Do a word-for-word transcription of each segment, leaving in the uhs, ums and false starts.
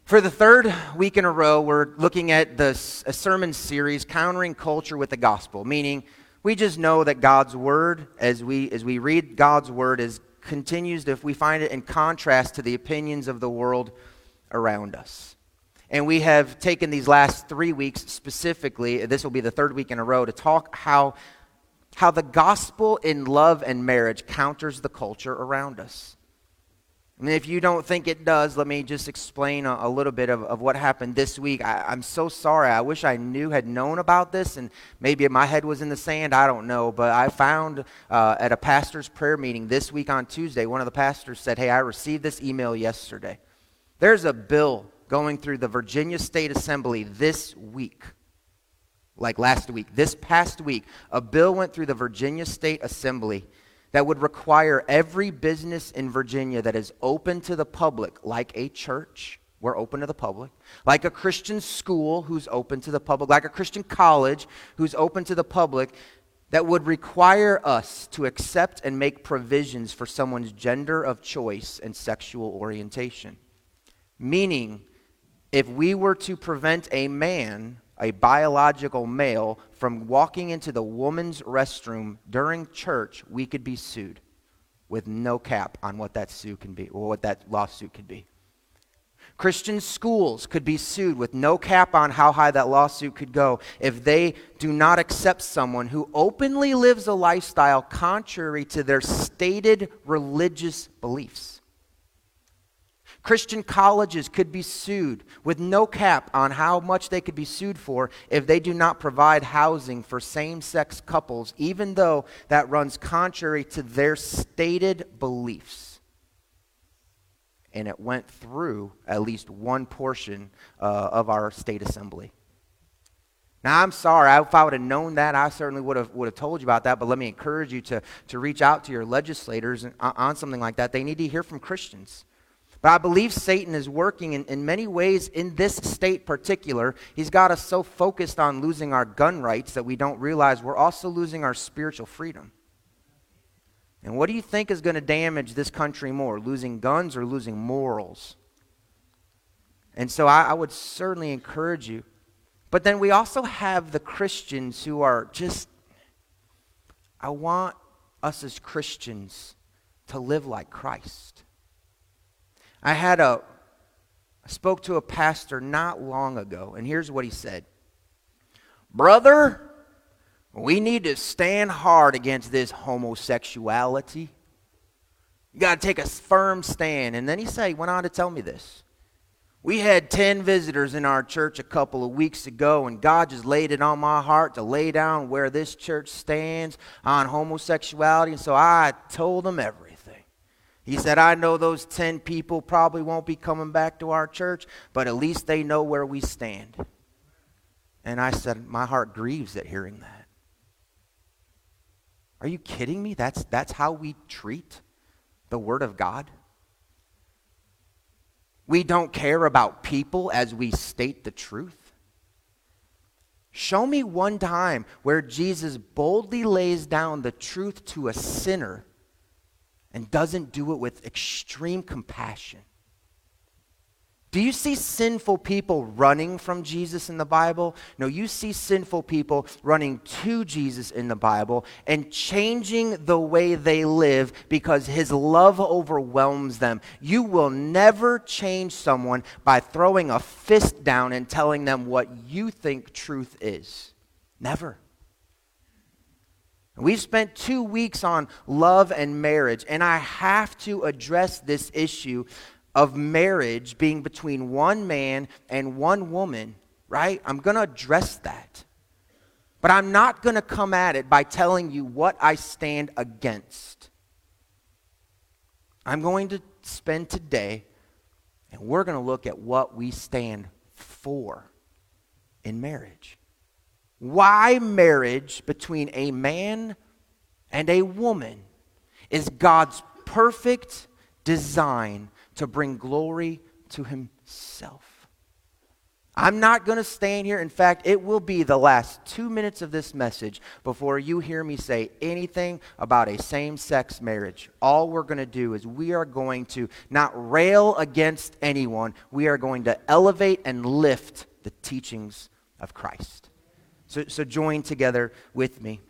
For the third week in a row, we're looking at the a sermon series, Countering Culture with the Gospel, meaning we just know that God's Word, as we as we read God's Word, is continues to, if we find it in contrast to the opinions of the world around us. And we have taken these last three weeks specifically, this will be the third week in a row, to talk how, how the gospel in love and marriage counters the culture around us. And if you don't think it does, let me just explain a, a little bit of, of what happened this week. I, I'm so sorry. I wish I knew, had known about this, and maybe my head was in the sand. I don't know. But I found uh, at a pastor's prayer meeting this week on Tuesday, one of the pastors said, hey, I received this email yesterday. There's a bill going through the Virginia State Assembly this week, like last week, this past week. A bill went through the Virginia State Assembly that would require every business in Virginia that is open to the public, like a church, we're open to the public, like a Christian school who's open to the public, like a Christian college who's open to the public, that would require us to accept and make provisions for someone's gender of choice and sexual orientation. Meaning, if we were to prevent a man, a biological male, from walking into the woman's restroom during church, we could be sued with no cap on what that sue can be, or what that lawsuit could be. Christian schools could be sued with no cap on how high that lawsuit could go if they do not accept someone who openly lives a lifestyle contrary to their stated religious beliefs. Christian colleges could be sued with no cap on how much they could be sued for if they do not provide housing for same-sex couples, even though that runs contrary to their stated beliefs. And it went through at least one portion uh, of our state assembly. Now, I'm sorry, if I would have known that, I certainly would have would have told you about that, but let me encourage you to, to reach out to your legislators on, on something like that. They need to hear from Christians. But I believe Satan is working in, in many ways in this state particular. He's got us so focused on losing our gun rights that we don't realize we're also losing our spiritual freedom. And what do you think is going to damage this country more, losing guns or losing morals? And so I, I would certainly encourage you. But then we also have the Christians who are just, I want us as Christians to live like Christ. I had a, I spoke to a pastor not long ago, and here's what he said. Brother, we need to stand hard against this homosexuality. You got to take a firm stand. And then he said, he went on to tell me this. We had ten visitors in our church a couple of weeks ago, and God just laid it on my heart to lay down where this church stands on homosexuality, and so I told them everything. He said, I know those ten people probably won't be coming back to our church, but at least they know where we stand. And I said, my heart grieves at hearing that. Are you kidding me? That's, that's how we treat the Word of God? We don't care about people as we state the truth. Show me one time where Jesus boldly lays down the truth to a sinner and doesn't do it with extreme compassion. Do you see sinful people running from Jesus in the Bible? No, you see sinful people running to Jesus in the Bible and changing the way they live because his love overwhelms them. You will never change someone by throwing a fist down and telling them what you think truth is. Never. We've spent two weeks on love and marriage, and I have to address this issue of marriage being between one man and one woman, right? I'm going to address that. But I'm not going to come at it by telling you what I stand against. I'm going to spend today, and we're going to look at what we stand for in marriage. Why marriage between a man and a woman is God's perfect design to bring glory to himself. I'm not going to stand here. In fact, it will be the last two minutes of this message before you hear me say anything about a same-sex marriage. All we're going to do is we are going to not rail against anyone. We are going to elevate and lift the teachings of Christ. So, so join together with me.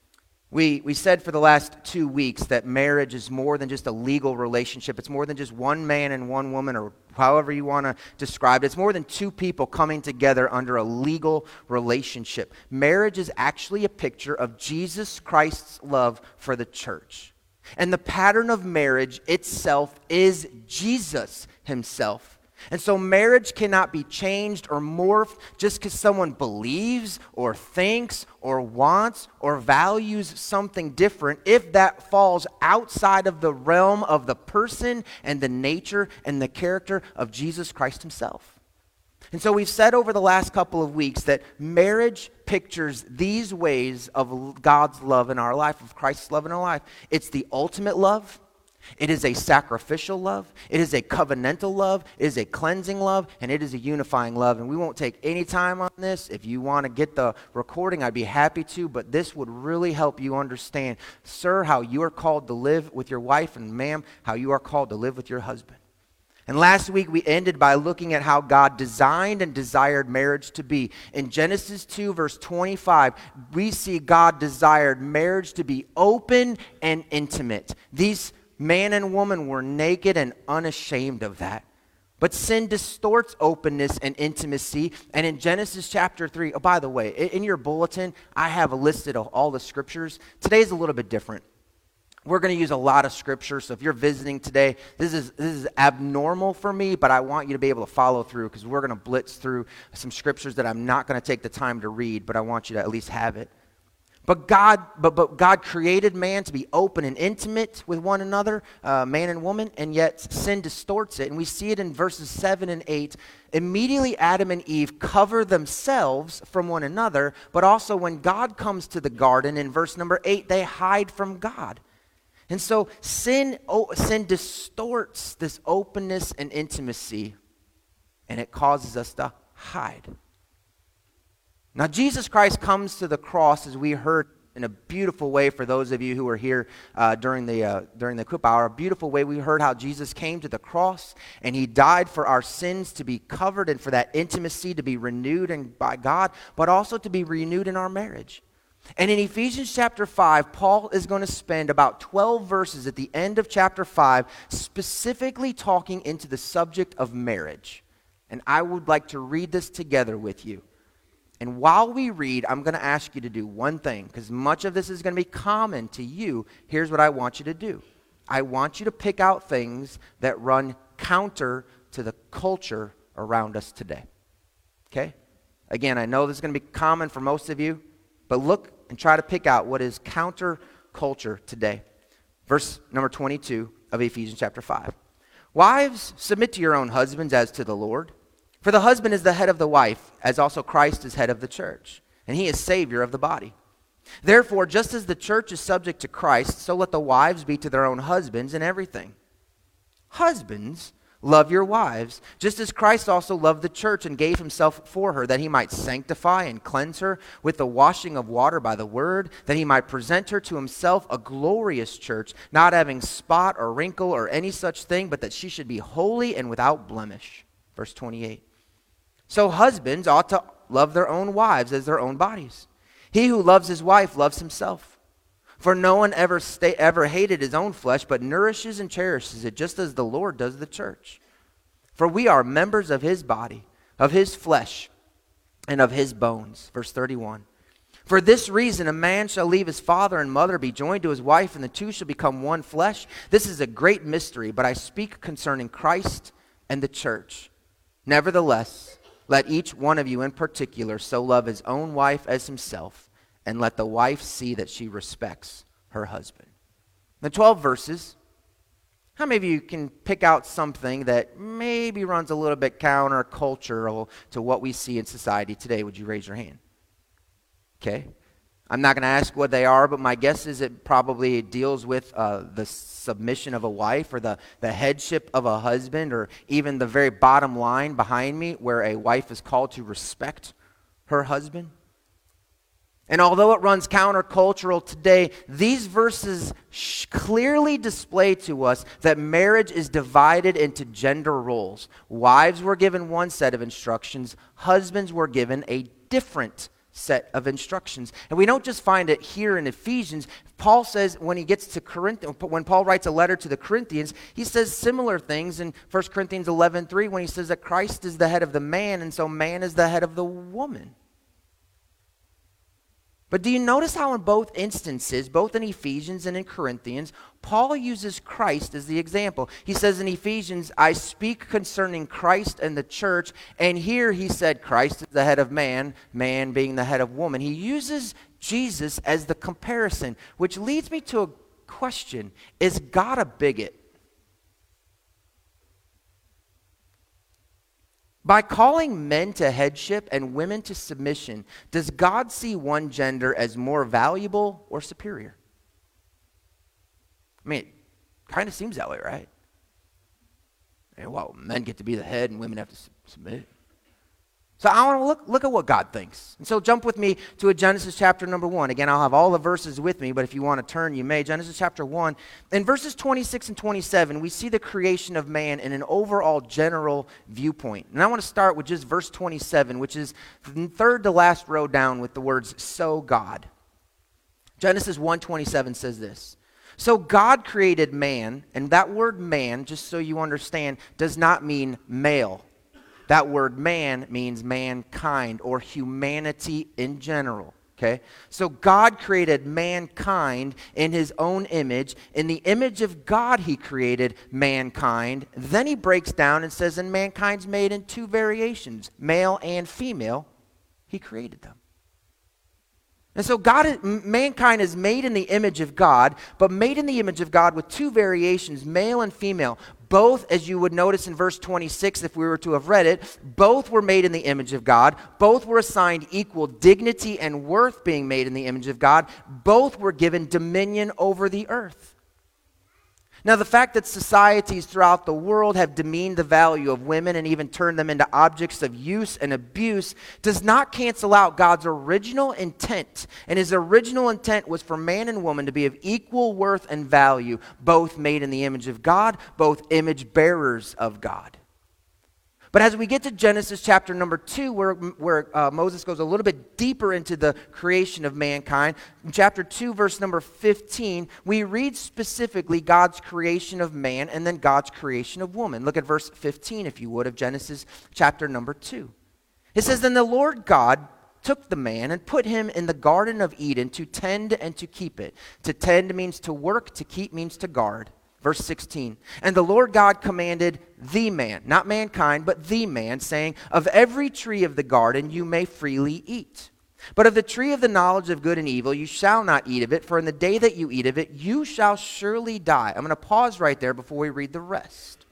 We, we said for the last two weeks that marriage is more than just a legal relationship. It's more than just one man and one woman, or however you want to describe it. It's more than two people coming together under a legal relationship. Marriage is actually a picture of Jesus Christ's love for the church. And the pattern of marriage itself is Jesus himself. And so marriage cannot be changed or morphed just because someone believes or thinks or wants or values something different if that falls outside of the realm of the person and the nature and the character of Jesus Christ himself. And so we've said over the last couple of weeks that marriage pictures these ways of God's love in our life, of Christ's love in our life. It's the ultimate love. It is a sacrificial love, it is a covenantal love, it is a cleansing love, and it is a unifying love. And we won't take any time on this. If you want to get the recording, I'd be happy to, but this would really help you understand, sir, how you are called to live with your wife, and ma'am, how you are called to live with your husband. And last week we ended by looking at how God designed and desired marriage to be. In Genesis two, verse twenty-five, we see God desired marriage to be open and intimate. These man and woman were naked and unashamed of that. But sin distorts openness and intimacy. And in Genesis chapter three, oh, by the way, in your bulletin, I have a listed of all the scriptures. Today's a little bit different. We're going to use a lot of scripture, so if you're visiting today, this is this is abnormal for me, but I want you to be able to follow through because we're going to blitz through some scriptures that I'm not going to take the time to read, but I want you to at least have it. But God, but, but God created man to be open and intimate with one another, uh, man and woman, and yet sin distorts it. And we see it in verses seven and eight. Immediately Adam and Eve cover themselves from one another, but also when God comes to the garden in verse number eight, they hide from God. And so sin, oh, sin distorts this openness and intimacy, and it causes us to hide. Now, Jesus Christ comes to the cross, as we heard in a beautiful way for those of you who were here uh, during the uh, during the Kup hour. A beautiful way we heard how Jesus came to the cross, and he died for our sins to be covered and for that intimacy to be renewed and by God, but also to be renewed in our marriage. And in Ephesians chapter five, Paul is going to spend about twelve verses at the end of chapter five specifically talking into the subject of marriage. And I would like to read this together with you. And while we read, I'm going to ask you to do one thing, because much of this is going to be common to you. Here's what I want you to do. I want you to pick out things that run counter to the culture around us today. Okay? Again, I know this is going to be common for most of you, but look and try to pick out what is counter culture today. Verse number twenty-two of Ephesians chapter five. Wives, submit to your own husbands as to the Lord. For the husband is the head of the wife, as also Christ is head of the church, and he is Savior of the body. Therefore, just as the church is subject to Christ, so let the wives be to their own husbands in everything. Husbands, love your wives, just as Christ also loved the church and gave himself for her, that he might sanctify and cleanse her with the washing of water by the word, that he might present her to himself a glorious church, not having spot or wrinkle or any such thing, but that she should be holy and without blemish. Verse twenty-eight. So husbands ought to love their own wives as their own bodies. He who loves his wife loves himself. For no one ever stay, ever hated his own flesh, but nourishes and cherishes it, just as the Lord does the church. For we are members of his body, of his flesh, and of his bones. Verse thirty-one. For this reason a man shall leave his father and mother, be joined to his wife, and the two shall become one flesh. This is a great mystery, but I speak concerning Christ and the church. Nevertheless, let each one of you in particular so love his own wife as himself, and let the wife see that she respects her husband. The twelve verses, how many of you can pick out something that maybe runs a little bit countercultural to what we see in society today? Would you raise your hand? Okay. I'm not going to ask what they are, but my guess is it probably deals with uh, the submission of a wife or the, the headship of a husband, or even the very bottom line behind me where a wife is called to respect her husband. And although it runs countercultural today, these verses sh- clearly display to us that marriage is divided into gender roles. Wives were given one set of instructions, husbands were given a different set of instructions. And we don't just find it here in Ephesians. Paul says when he gets to Corinthians, when Paul writes a letter to the Corinthians, he says similar things in First Corinthians eleven three when he says that Christ is the head of the man, and so man is the head of the woman. But do you notice how in both instances, both in Ephesians and in Corinthians, Paul uses Christ as the example? He says in Ephesians, I speak concerning Christ and the church. And here he said Christ is the head of man, man being the head of woman. He uses Jesus as the comparison, which leads me to a question. Is God a bigot? By calling men to headship and women to submission, does God see one gender as more valuable or superior? I mean, it kind of seems that way, right? And, well, men get to be the head and women have to submit. So I want to look, look at what God thinks. And so jump with me to a Genesis chapter number one. Again, I'll have all the verses with me, but if you want to turn, you may. Genesis chapter one. In verses twenty-six and twenty-seven, we see the creation of man in an overall general viewpoint. And I want to start with just verse twenty-seven, which is the third to last row down with the words, so God. Genesis one twenty-seven says this. So God created man, and that word man, just so you understand, does not mean male. That word man means mankind or humanity in general, okay? So God created mankind in his own image. In the image of God, he created mankind. Then he breaks down and says, and mankind's made in two variations, male and female. He created them. And so God, mankind is made in the image of God, but made in the image of God with two variations, male and female. Both, as you would notice in verse twenty-six, if we were to have read it, both were made in the image of God. Both were assigned equal dignity and worth being made in the image of God. Both were given dominion over the earth. Now, the fact that societies throughout the world have demeaned the value of women and even turned them into objects of use and abuse does not cancel out God's original intent. And his original intent was for man and woman to be of equal worth and value, both made in the image of God, both image bearers of God. But as we get to Genesis chapter number two, where, where uh, Moses goes a little bit deeper into the creation of mankind, in chapter two, verse number fifteen, we read specifically God's creation of man and then God's creation of woman. Look at verse fifteen, if you would, of Genesis chapter number two. It says, then the Lord God took the man and put him in the Garden of Eden to tend and to keep it. To tend means to work, to keep means to guard. Verse sixteen, and the Lord God commanded the man, not mankind, but the man, saying, of every tree of the garden you may freely eat. But of the tree of the knowledge of good and evil you shall not eat of it, for in the day that you eat of it you shall surely die. I'm going to pause right there before we read the rest.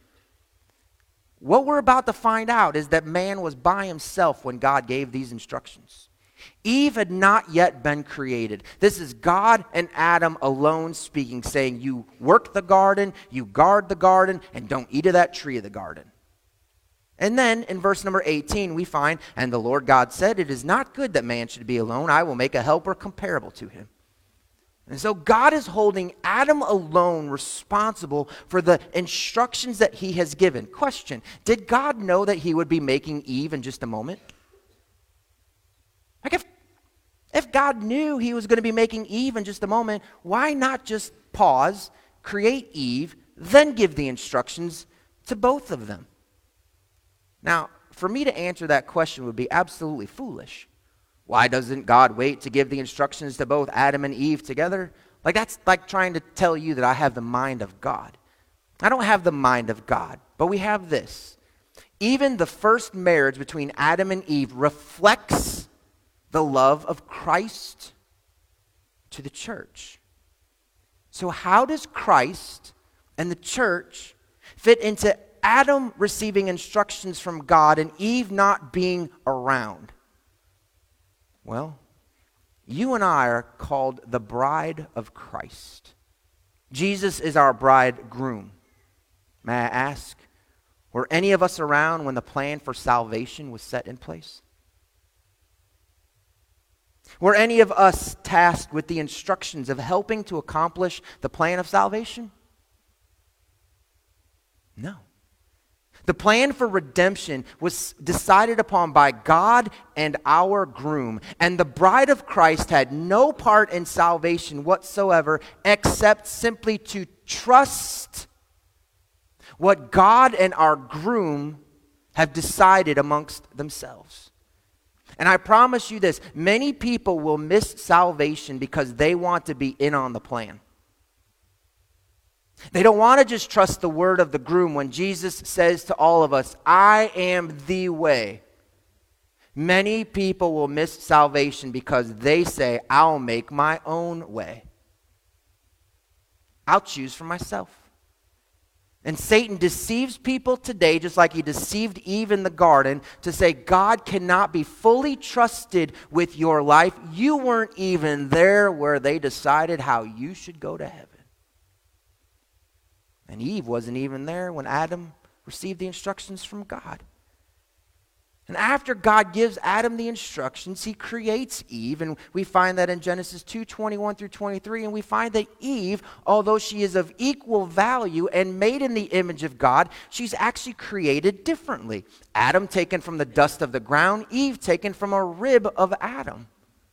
What we're about to find out is that man was by himself when God gave these instructions. Eve had not yet been created. This is God and Adam alone speaking, saying, you work the garden, you guard the garden, and don't eat of that tree of the garden. And then in verse number eighteen, we find, and the Lord God said, it is not good that man should be alone. I will make a helper comparable to him. And so God is holding Adam alone responsible for the instructions that he has given. Question, did God know that he would be making Eve in just a moment? Like if, if God knew he was going to be making Eve in just a moment, why not just pause, create Eve, then give the instructions to both of them? Now, for me to answer that question would be absolutely foolish. Why doesn't God wait to give the instructions to both Adam and Eve together? Like that's like trying to tell you that I have the mind of God. I don't have the mind of God, but we have this. Even the first marriage between Adam and Eve reflects the love of Christ to the church. So how does Christ and the church fit into Adam receiving instructions from God and Eve not being around? Well, you and I are called the bride of Christ. Jesus is our bridegroom. May I ask, were any of us around when the plan for salvation was set in place? Were any of us tasked with the instructions of helping to accomplish the plan of salvation? No. The plan for redemption was decided upon by God and our groom, and the bride of Christ had no part in salvation whatsoever except simply to trust what God and our groom have decided amongst themselves. And I promise you this, many people will miss salvation because they want to be in on the plan. They don't want to just trust the word of the groom when Jesus says to all of us, I am the way. Many people will miss salvation because they say, I'll make my own way. I'll choose for myself. And Satan deceives people today just like he deceived Eve in the garden to say God cannot be fully trusted with your life. You weren't even there where they decided how you should go to heaven. And Eve wasn't even there when Adam received the instructions from God. And after God gives Adam the instructions, he creates Eve. And we find that in Genesis two, twenty-one through twenty-three. And we find that Eve, although she is of equal value and made in the image of God, she's actually created differently. Adam taken from the dust of the ground, Eve taken from a rib of Adam.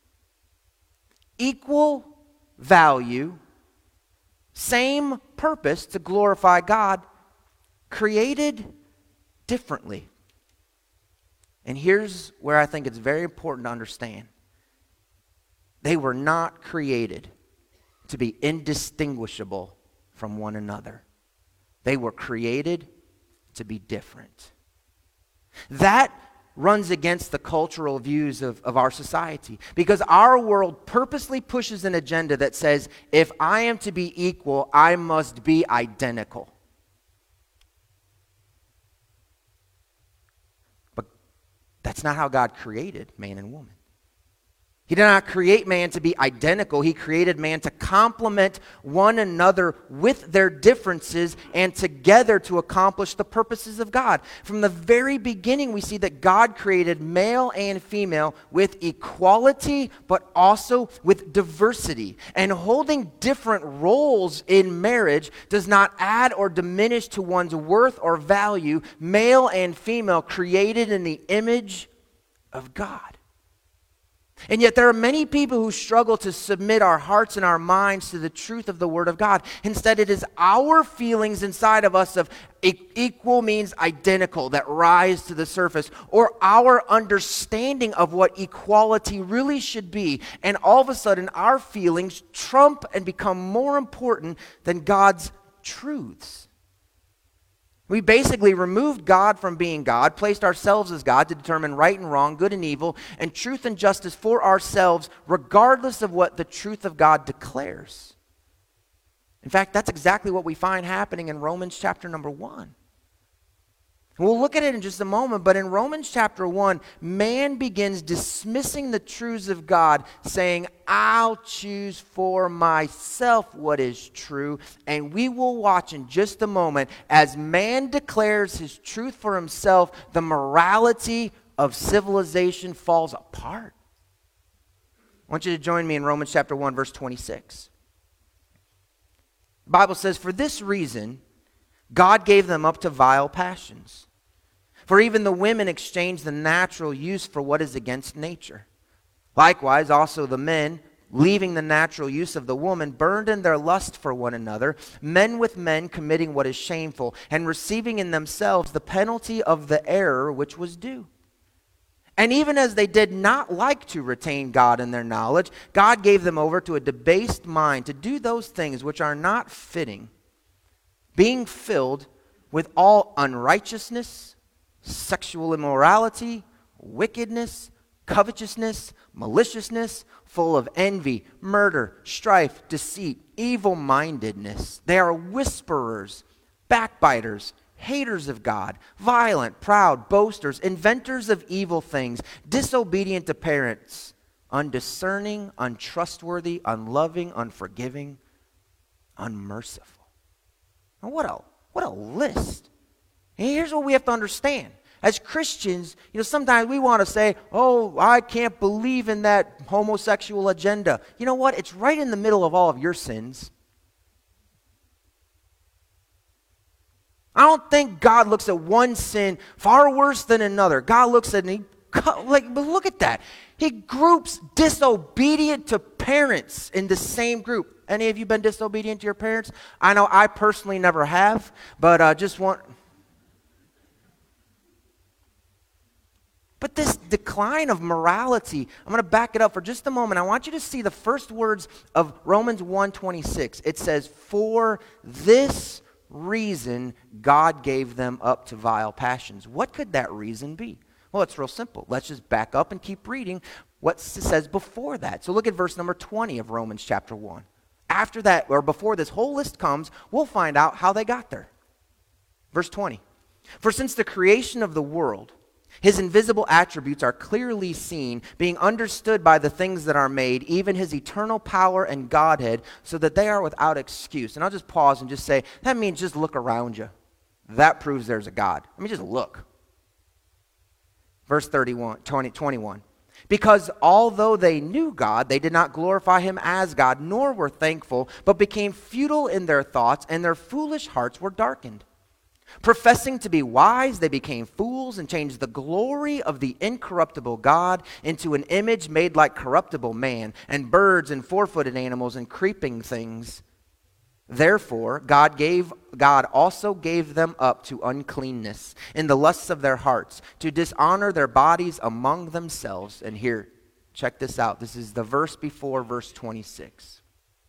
Equal value, same purpose to glorify God, created differently. And here's where I think it's very important to understand. They were not created to be indistinguishable from one another. They were created to be different. That runs against the cultural views of, of our society. Because our world purposely pushes an agenda that says, if I am to be equal, I must be identical. But that's not how God created man and woman. He did not create man to be identical. He created man to complement one another with their differences and together to accomplish the purposes of God. From the very beginning, we see that God created male and female with equality, but also with diversity. And holding different roles in marriage does not add or diminish to one's worth or value. Male and female created in the image of God. And yet there are many people who struggle to submit our hearts and our minds to the truth of the Word of God. Instead, it is our feelings inside of us of equal means identical that rise to the surface, or our understanding of what equality really should be. And all of a sudden, our feelings trump and become more important than God's truths. We basically removed God from being God, placed ourselves as God to determine right and wrong, good and evil, and truth and justice for ourselves, regardless of what the truth of God declares. In fact, that's exactly what we find happening in Romans chapter number one. We'll look at it in just a moment, but in Romans chapter one, man begins dismissing the truths of God, saying, I'll choose for myself what is true. And we will watch in just a moment as man declares his truth for himself, the morality of civilization falls apart. I want you to join me in Romans chapter one, verse twenty-six. The Bible says, for this reason, God gave them up to vile passions. For even the women exchanged the natural use for what is against nature. Likewise, also the men, leaving the natural use of the woman, burned in their lust for one another, men with men committing what is shameful, and receiving in themselves the penalty of the error which was due. And even as they did not like to retain God in their knowledge, God gave them over to a debased mind to do those things which are not fitting, being filled with all unrighteousness, sexual immorality, wickedness, covetousness, maliciousness, full of envy, murder, strife, deceit, evil-mindedness. They are whisperers, backbiters, haters of God, violent, proud, boasters, inventors of evil things, disobedient to parents, undiscerning, untrustworthy, unloving, unforgiving, unmerciful. Now what a, what a list. And here's what we have to understand. As Christians, you know, sometimes we want to say, oh, I can't believe in that homosexual agenda. You know what? It's right in the middle of all of your sins. I don't think God looks at one sin far worse than another. God looks at it and he, like, but look at that. He groups disobedient to parents in the same group. Any of you been disobedient to your parents? I know I personally never have, but uh, just want... But this decline of morality, I'm going to back it up for just a moment. I want you to see the first words of Romans one twenty-six. It says, for this reason God gave them up to vile passions. What could that reason be? Well, it's real simple. Let's just back up and keep reading what it says before that. So look at verse number twenty of Romans chapter one. After that, or before this whole list comes, we'll find out how they got there. Verse twenty. For since the creation of the world, his invisible attributes are clearly seen, being understood by the things that are made, even his eternal power and Godhead, so that they are without excuse. And I'll just pause and just say, that means just look around you. That proves there's a God. I mean, just look. Verse thirty-one, twenty, twenty-one. Because although they knew God, they did not glorify him as God, nor were thankful, but became futile in their thoughts, and their foolish hearts were darkened. Professing to be wise, they became fools and changed the glory of the incorruptible God into an image made like corruptible man, and birds and four-footed animals and creeping things. Therefore, God gave God also gave them up to uncleanness in the lusts of their hearts, to dishonor their bodies among themselves. And here, check this out. This is the verse before verse twenty-six.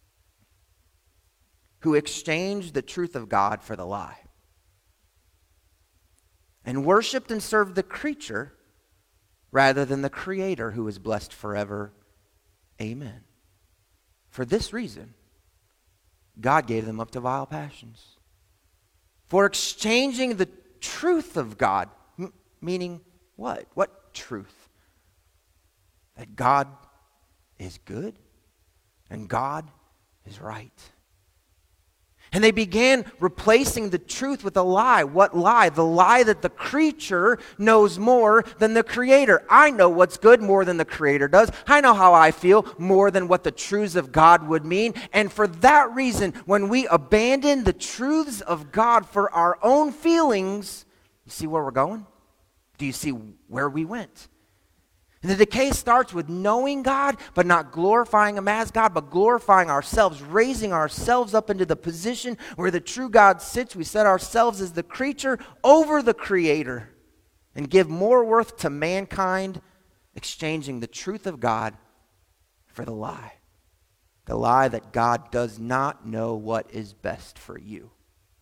Who exchanged the truth of God for the lie, and worshipped and served the creature rather than the Creator, who is blessed forever. Amen. For this reason, God gave them up to vile passions. For exchanging the truth of God, m- meaning what? What truth? That God is good and God is right. And they began replacing the truth with a lie. What lie? The lie that the creature knows more than the Creator. I know what's good more than the Creator does. I know how I feel more than what the truths of God would mean. And for that reason, when we abandon the truths of God for our own feelings, you see where we're going? Do you see where we went? And the decay starts with knowing God, but not glorifying him as God, but glorifying ourselves, raising ourselves up into the position where the true God sits. We set ourselves as the creature over the Creator and give more worth to mankind, exchanging the truth of God for the lie. The lie that God does not know what is best for you.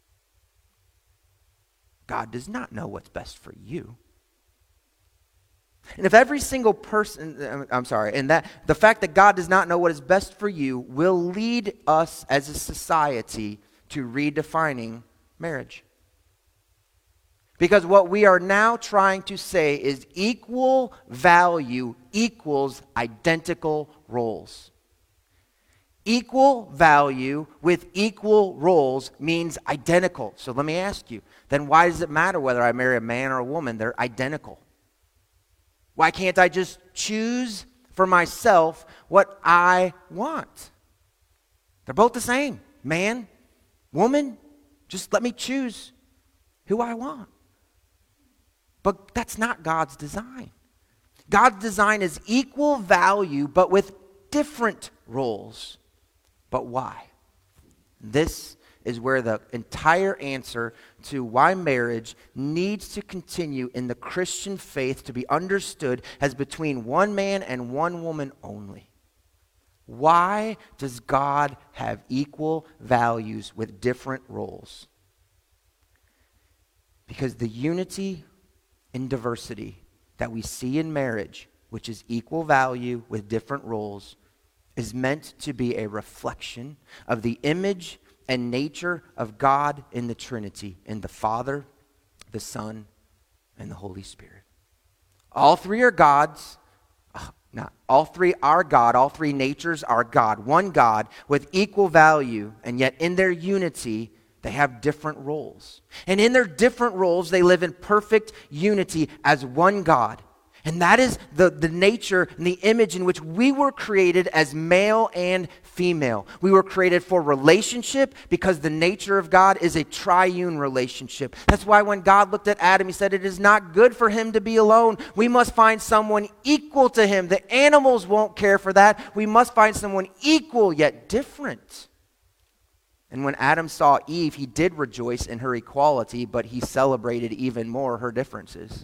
God does not know what's best for you. And if every single person, I'm sorry, and that the fact that God does not know what is best for you will lead us as a society to redefining marriage. Because what we are now trying to say is equal value equals identical roles. Equal value with equal roles means identical. So let me ask you, then why does it matter whether I marry a man or a woman? They're identical. Why can't I just choose for myself what I want? They're both the same. Man, woman, just let me choose who I want. But that's not God's design. God's design is equal value, but with different roles. But why? This is where the entire answer to why marriage needs to continue in the Christian faith to be understood as between one man and one woman only. Why does God have equal values with different roles? Because the unity and diversity that we see in marriage, which is equal value with different roles, is meant to be a reflection of the image and nature of God in the Trinity, in the Father, the Son, and the Holy Spirit. All three are God's. Now, all three are God. All three natures are God. One God with equal value, and yet in their unity, they have different roles. And in their different roles, they live in perfect unity as one God. And that is the, the nature and the image in which we were created as male and female. We were created for relationship because the nature of God is a triune relationship. That's why when God looked at Adam, he said, it is not good for him to be alone. We must find someone equal to him. The animals won't care for that. We must find someone equal yet different. And when Adam saw Eve, he did rejoice in her equality, but he celebrated even more her differences.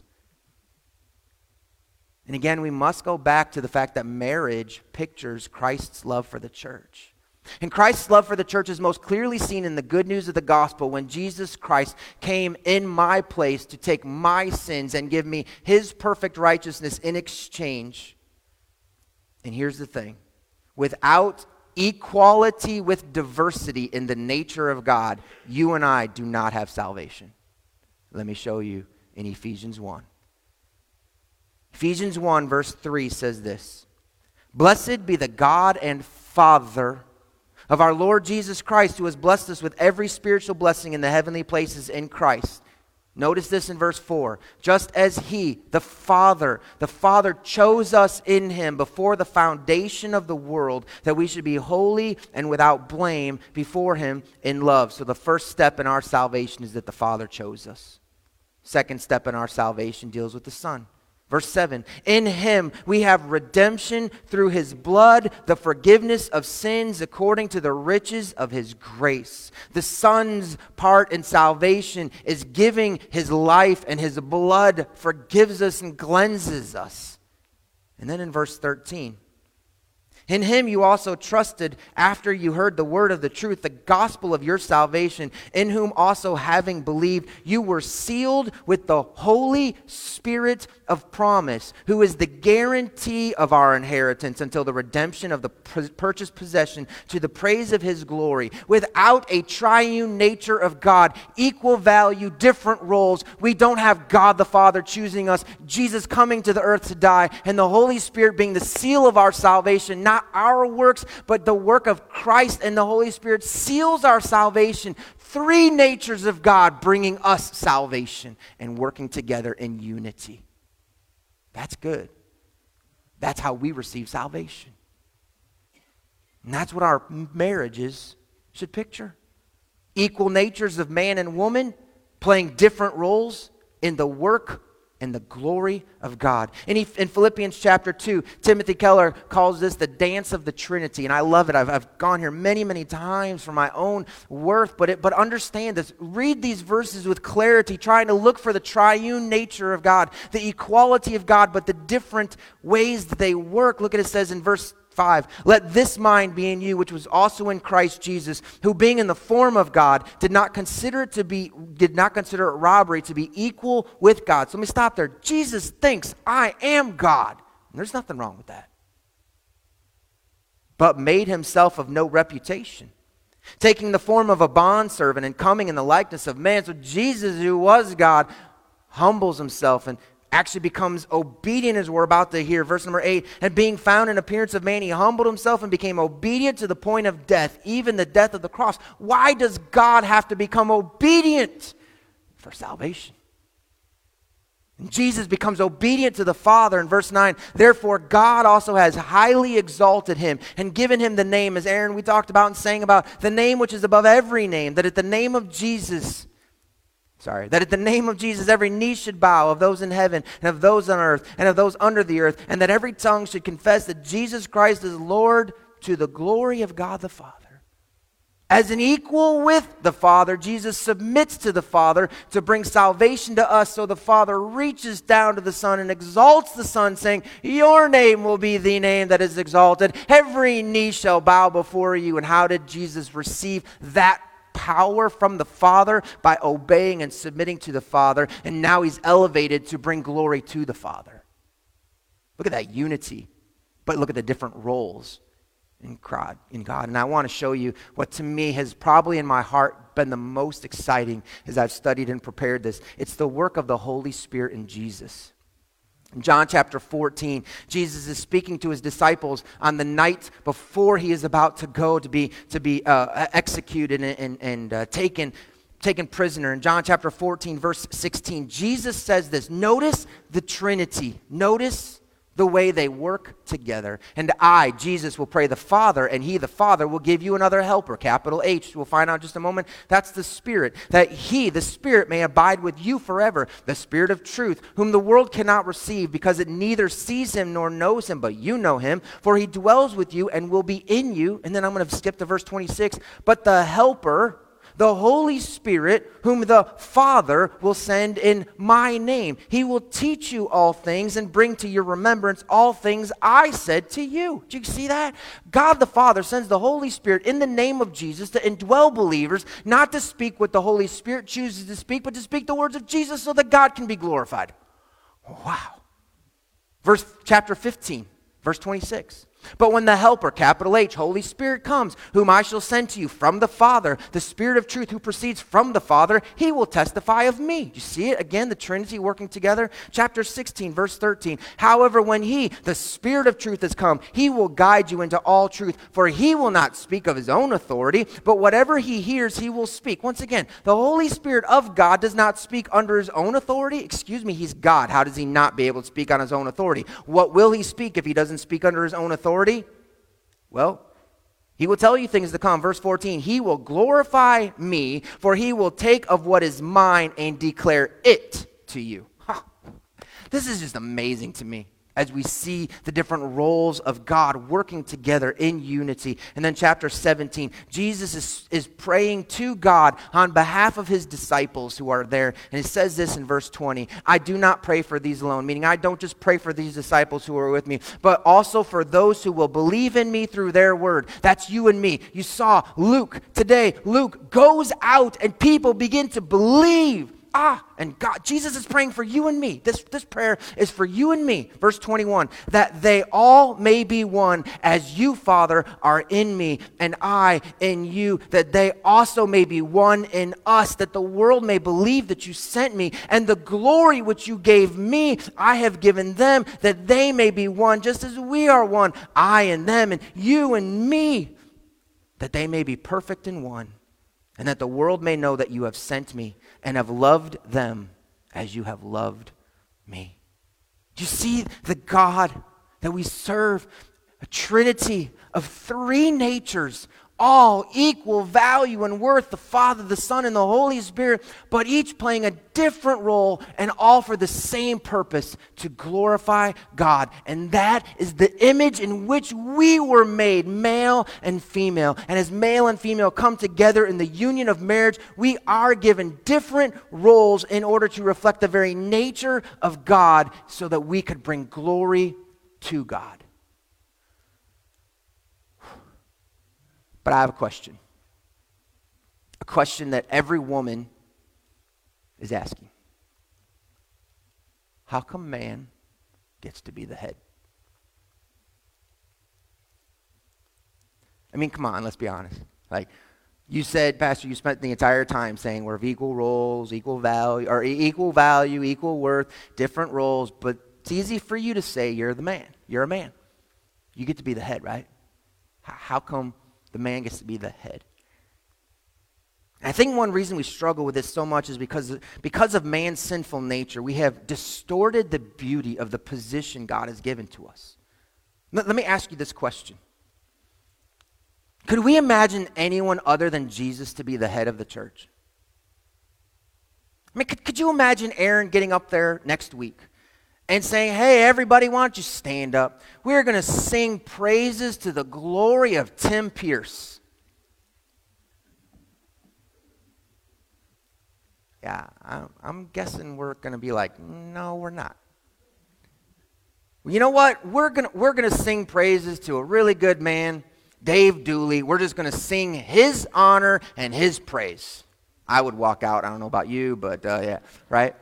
And again, we must go back to the fact that marriage pictures Christ's love for the church. And Christ's love for the church is most clearly seen in the good news of the gospel when Jesus Christ came in my place to take my sins and give me his perfect righteousness in exchange. And here's the thing. Without equality with diversity in the nature of God, you and I do not have salvation. Let me show you in Ephesians one. Ephesians one verse three says this, "Blessed be the God and Father of our Lord Jesus Christ, who has blessed us with every spiritual blessing in the heavenly places in Christ." Notice this in verse four. "Just as he, the Father, the Father chose us in him before the foundation of the world, that we should be holy and without blame before him in love." So the first step in our salvation is that the Father chose us. Second step in our salvation deals with the Son. Verse seven, "In him we have redemption through his blood, the forgiveness of sins according to the riches of his grace." The Son's part in salvation is giving his life, and his blood forgives us and cleanses us. And then in verse thirteen, "In him you also trusted after you heard the word of the truth, the gospel of your salvation, in whom also having believed, you were sealed with the Holy Spirit of promise, who is the guarantee of our inheritance until the redemption of the purchased possession to the praise of his glory." Without a triune nature of God, equal value, different roles, we don't have God the Father choosing us, Jesus coming to the earth to die, and the Holy Spirit being the seal of our salvation, not our works, but the work of Christ, and the Holy Spirit seals our salvation. Three natures of God bringing us salvation and working together in unity. That's good. That's how we receive salvation. And that's what our marriages should picture. Equal natures of man and woman playing different roles in the work and the glory of God. In, in Philippians chapter two, Timothy Keller calls this the dance of the Trinity. And I love it. I've, I've gone here many, many times for my own worth. But, it, but understand this. Read these verses with clarity, trying to look for the triune nature of God, the equality of God, but the different ways that they work. Look at it, it says in verse five, "Let this mind be in you, which was also in Christ Jesus, who being in the form of God, did not consider it to be, did not consider it robbery to be equal with God." So let me stop there. Jesus thinks, I am God. And there's nothing wrong with that. "But made himself of no reputation, taking the form of a bondservant and coming in the likeness of man." So Jesus, who was God, humbles himself and actually becomes obedient, as we're about to hear. Verse number eight, "And being found in appearance of man, he humbled himself and became obedient to the point of death, even the death of the cross." Why does God have to become obedient? For salvation. And Jesus becomes obedient to the Father in verse nine. "Therefore God also has highly exalted him and given him the name," as Aaron we talked about and sang about, "the name which is above every name, that at the name of Jesus Sorry, that at the name of Jesus every knee should bow, of those in heaven and of those on earth and of those under the earth, and that every tongue should confess that Jesus Christ is Lord, to the glory of God the Father." As an equal with the Father, Jesus submits to the Father to bring salvation to us. So the Father reaches down to the Son and exalts the Son, saying, "Your name will be the name that is exalted. Every knee shall bow before you." And how did Jesus receive that power from the Father? By obeying and submitting to the Father, and now he's elevated to bring glory to the Father. Look at that unity, but look at the different roles in God. In God. And I want to show you what to me has probably in my heart been the most exciting as I've studied and prepared this. It's the work of the Holy Spirit in Jesus. In John chapter fourteen, Jesus is speaking to his disciples on the night before he is about to go to be, to be uh, executed and, and, and uh, taken, taken prisoner. In John chapter fourteen, verse sixteen, Jesus says this. Notice the Trinity. Notice the way they work together. And I, Jesus, will pray the Father, and he, the Father, will give you another helper, capital H. We'll find out in just a moment. That's the Spirit, that he, the Spirit, may abide with you forever. The Spirit of truth, whom the world cannot receive, because it neither sees him nor knows him, but you know him, for he dwells with you and will be in you. And then I'm going to skip to verse twenty-six. But the helper, the Holy Spirit, whom the Father will send in my name. He will teach you all things and bring to your remembrance all things I said to you. Do you see that? God the Father sends the Holy Spirit in the name of Jesus to indwell believers, not to speak what the Holy Spirit chooses to speak, but to speak the words of Jesus so that God can be glorified. Wow. Verse chapter fifteen, verse twenty-six. But when the Helper, capital H, Holy Spirit comes, whom I shall send to you from the Father, the Spirit of truth who proceeds from the Father, he will testify of me. Do you see it? Again, the Trinity working together. Chapter sixteen, verse thirteen. However, when he, the Spirit of truth, has come, he will guide you into all truth, for he will not speak of his own authority, but whatever he hears, he will speak. Once again, the Holy Spirit of God does not speak under his own authority. Excuse me, he's God. How does he not be able to speak on his own authority? What will he speak if he doesn't speak under his own authority? Well, he will tell you things to come. Verse fourteen, he will glorify me, for he will take of what is mine and declare it to you. Huh. This is just amazing to me as we see the different roles of God working together in unity. And then chapter seventeen, Jesus is, is praying to God on behalf of his disciples who are there. And it says this in verse twenty, I do not pray for these alone, meaning I don't just pray for these disciples who are with me, but also for those who will believe in me through their word. That's you and me. You saw Luke today. Luke goes out and people begin to believe. Ah, and God, Jesus is praying for you and me. This, this prayer is for you and me. Verse twenty-one, that they all may be one, as you, Father, are in me, and I in you, that they also may be one in us, that the world may believe that you sent me, and the glory which you gave me, I have given them, that they may be one, just as we are one, I and them, and you and me, that they may be perfect in one, and that the world may know that you have sent me, and have loved them as you have loved me. Do you see the God that we serve? A trinity of three natures, all equal value and worth, the Father, the Son, and the Holy Spirit, but each playing a different role and all for the same purpose, to glorify God. And that is the image in which we were made, male and female. And as male and female come together in the union of marriage, we are given different roles in order to reflect the very nature of God so that we could bring glory to God. But I have a question. A question that every woman is asking. How come man gets to be the head? I mean, come on, let's be honest. Like, you said, Pastor, you spent the entire time saying we're of equal roles, equal value, or equal value, equal worth, different roles, but it's easy for you to say you're the man. You're a man. You get to be the head, right? How come the man gets to be the head? I think one reason we struggle with this so much is because, because of man's sinful nature, we have distorted the beauty of the position God has given to us. Let, let me ask you this question. Could we imagine anyone other than Jesus to be the head of the church? I mean, could, could you imagine Aaron getting up there next week and saying, hey, everybody, why don't you stand up? We're going to sing praises to the glory of Tim Pierce. Yeah, I'm, I'm guessing we're going to be like, no, we're not. You know what? We're going we're gonna sing praises to a really good man, Dave Dooley. We're just going to sing his honor and his praise. I would walk out. I don't know about you, but uh, yeah, right?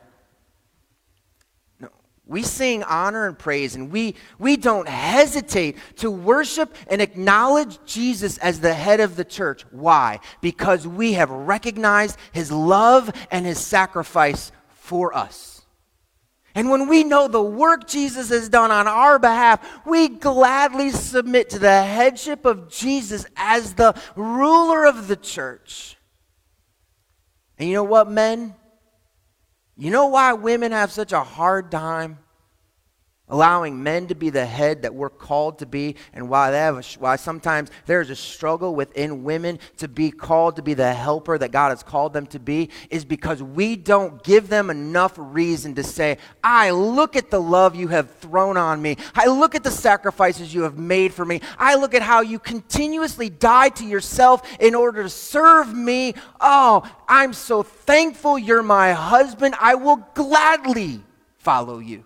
We sing honor and praise, and we, we don't hesitate to worship and acknowledge Jesus as the head of the church. Why? Because we have recognized his love and his sacrifice for us. And when we know the work Jesus has done on our behalf, we gladly submit to the headship of Jesus as the ruler of the church. And you know what, men? You know why women have such a hard time allowing men to be the head that we're called to be, and why they have a, why sometimes there's a struggle within women to be called to be the helper that God has called them to be, is because we don't give them enough reason to say, I look at the love you have thrown on me. I look at the sacrifices you have made for me. I look at how you continuously die to yourself in order to serve me. Oh, I'm so thankful you're my husband. I will gladly follow you.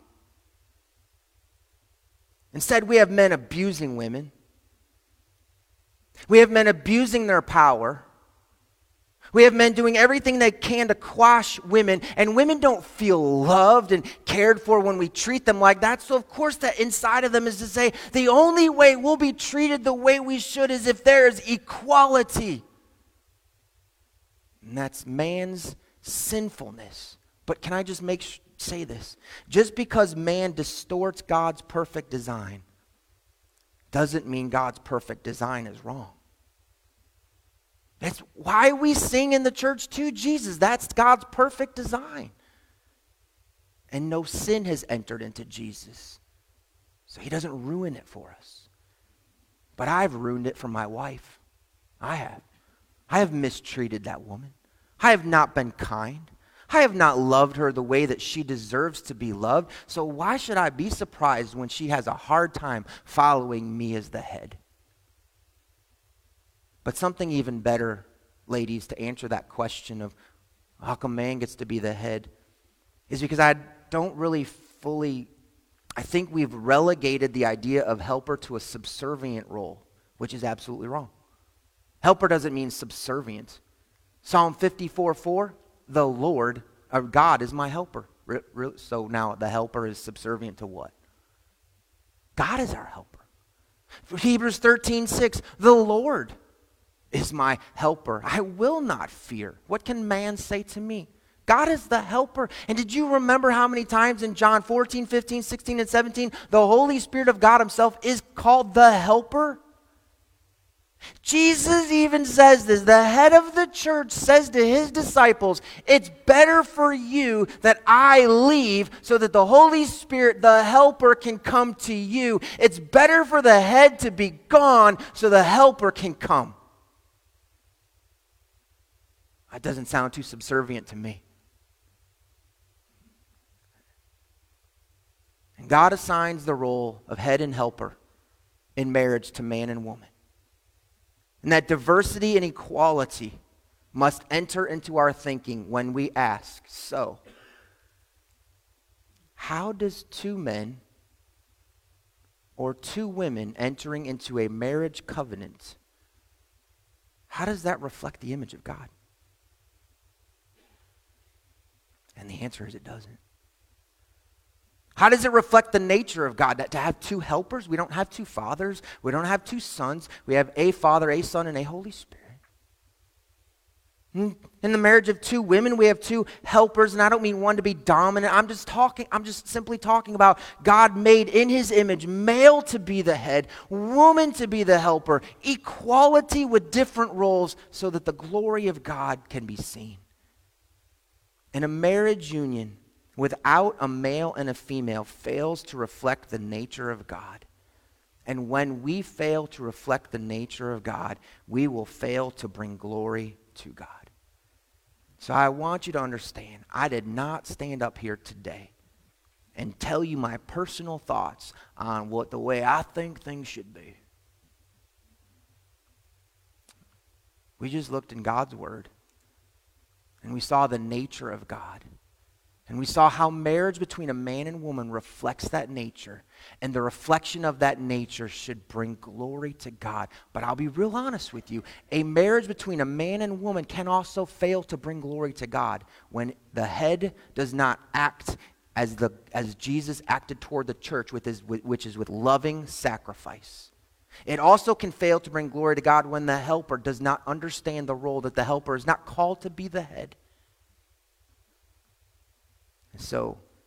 Instead, we have men abusing women. We have men abusing their power. We have men doing everything they can to quash women, and women don't feel loved and cared for when we treat them like that. So of course that inside of them is to say, the only way we'll be treated the way we should is if there is equality. And that's man's sinfulness. But can I just make sure say this? Just because man distorts God's perfect design doesn't mean God's perfect design is wrong. That's why we sing in the church to Jesus. That's God's perfect design. And no sin has entered into Jesus. So he doesn't ruin it for us. But I've ruined it for my wife. I have. I have mistreated that woman. I have not been kind. I have not loved her the way that she deserves to be loved, so why should I be surprised when she has a hard time following me as the head? But something even better, ladies, to answer that question of how come man gets to be the head, is because I don't really fully, I think we've relegated the idea of helper to a subservient role, which is absolutely wrong. Helper doesn't mean subservient. Psalm fifty-four four, the Lord, or God is my helper. So now the helper is subservient to what? God is our helper. For Hebrews thirteen six, the Lord is my helper. I will not fear. What can man say to me? God is the helper. And did you remember how many times in John fourteen, fifteen, sixteen, and seventeen, the Holy Spirit of God himself is called the helper? Jesus even says this. The head of the church says to his disciples, it's better for you that I leave so that the Holy Spirit, the helper, can come to you. It's better for the head to be gone so the helper can come. That doesn't sound too subservient to me. And God assigns the role of head and helper in marriage to man and woman. And that diversity and equality must enter into our thinking when we ask, so, how does two men or two women entering into a marriage covenant, how does that reflect the image of God? And the answer is it doesn't. How does it reflect the nature of God? That to have two helpers, we don't have two fathers, we don't have two sons, we have a Father, a Son, and a Holy Spirit. In the marriage of two women, we have two helpers, and I don't mean one to be dominant. I'm just talking, I'm just simply talking about God made in his image, male to be the head, woman to be the helper, equality with different roles so that the glory of God can be seen. In a marriage union, without a male and a female fails to reflect the nature of God. And when we fail to reflect the nature of God, we will fail to bring glory to God. So I want you to understand, I did not stand up here today and tell you my personal thoughts on what the way I think things should be. We just looked in God's word and we saw the nature of God. And we saw how marriage between a man and woman reflects that nature. And the reflection of that nature should bring glory to God. But I'll be real honest with you. A marriage between a man and woman can also fail to bring glory to God when the head does not act as the as Jesus acted toward the church, with his, which is with loving sacrifice. It also can fail to bring glory to God when the helper does not understand the role that the helper is not called to be the head. So,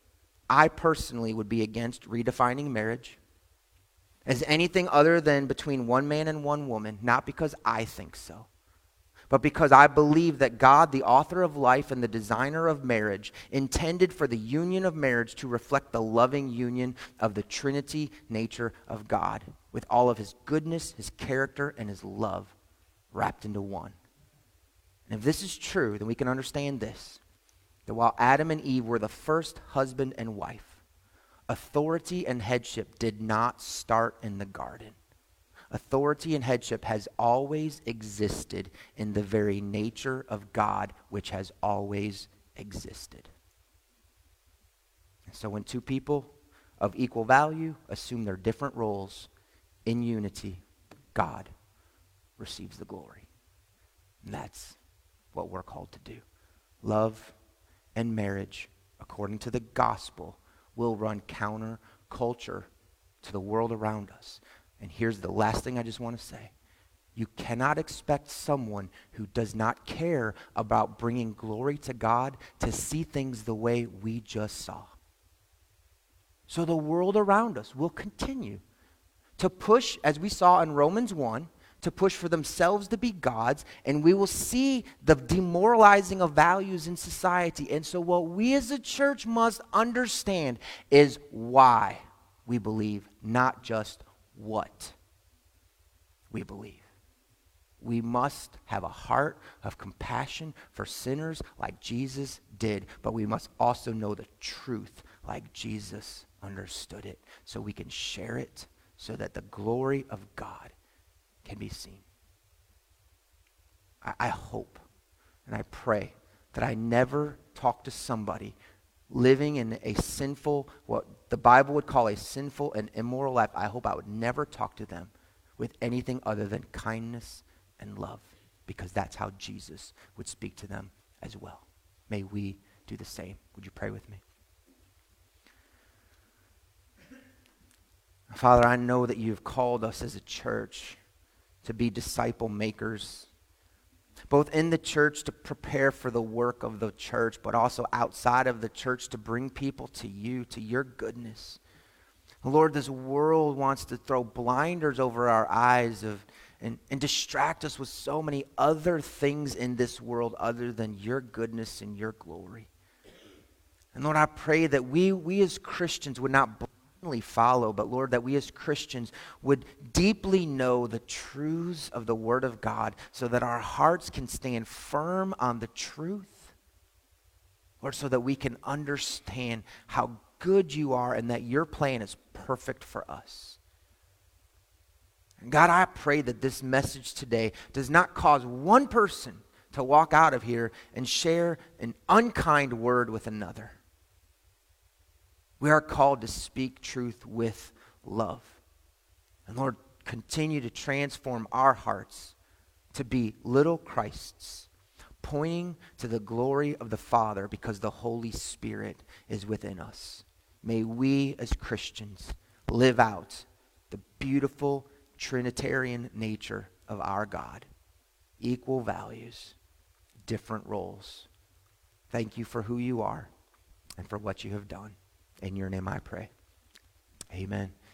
I personally would be against redefining marriage as anything other than between one man and one woman, not because I think so, but because I believe that God, the author of life and the designer of marriage, intended for the union of marriage to reflect the loving union of the Trinity nature of God, with all of his goodness, his character, and his love wrapped into one. And if this is true, then we can understand this, that while Adam and Eve were the first husband and wife, authority and headship did not start in the garden. Authority and headship has always existed in the very nature of God, which has always existed. And so when two people of equal value assume their different roles in unity, God receives the glory. And that's what we're called to do. Love and marriage, according to the gospel, will run counter culture to the world around us. And here's the last thing I just want to say. You cannot expect someone who does not care about bringing glory to God to see things the way we just saw. So the world around us will continue to push, as we saw in Romans one, to push for themselves to be gods, and we will see the demoralizing of values in society. And so what we as a church must understand is why we believe, not just what we believe. We must have a heart of compassion for sinners like Jesus did, but we must also know the truth like Jesus understood it, so we can share it so that the glory of God can be seen. I, I hope and I pray that I never talk to somebody living in a sinful, what the Bible would call a sinful and immoral life. I hope I would never talk to them with anything other than kindness and love, because that's how Jesus would speak to them as well. May we do the same. Would you pray with me? Father, I know that you've called us as a church to be disciple makers, both in the church to prepare for the work of the church, but also outside of the church to bring people to you, to your goodness. Lord, this world wants to throw blinders over our eyes of and, and distract us with so many other things in this world other than your goodness and your glory. And Lord, I pray that we, we as Christians would not blindly follow, but Lord, that we as Christians would deeply know the truths of the Word of God so that our hearts can stand firm on the truth. Lord, so that we can understand how good you are and that your plan is perfect for us. And God, I pray that this message today does not cause one person to walk out of here and share an unkind word with another. We are called to speak truth with love. And Lord, continue to transform our hearts to be little Christs, pointing to the glory of the Father because the Holy Spirit is within us. May we as Christians live out the beautiful Trinitarian nature of our God. Equal values, different roles. Thank you for who you are and for what you have done. In your name I pray. Amen.